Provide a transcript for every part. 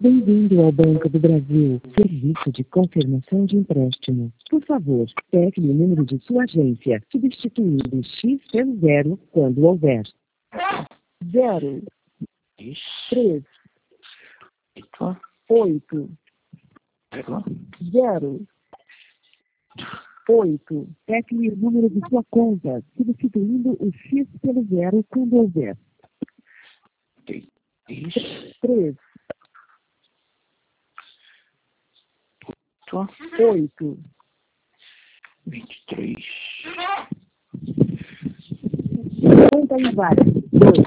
Bem-vindo ao Banco do Brasil, serviço de confirmação de empréstimo. Por favor, tecle o número de sua agência, substituindo X pelo 0 quando houver. 0, 3, 8, 0, 8. Tecle o número de sua conta, substituindo o X pelo 0 quando houver. 3, 8, 23. conta inválido. 2.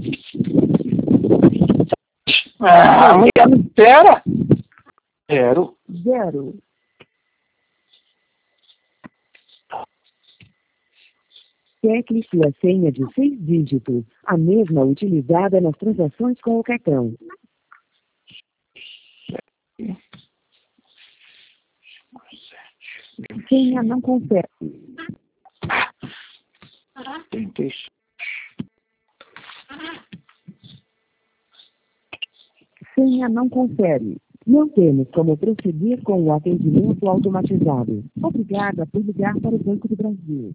Mulher, não espera. 0. 0. Tecle sua senha de 6 dígitos, a mesma utilizada nas transações com o cartão. Senha não confere. 36. Senha não confere. Não temos como prosseguir com o atendimento automatizado. Obrigada por ligar para o Banco do Brasil.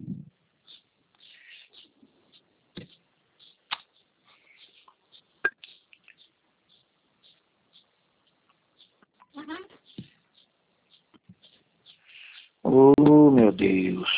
Oh, meu Deus.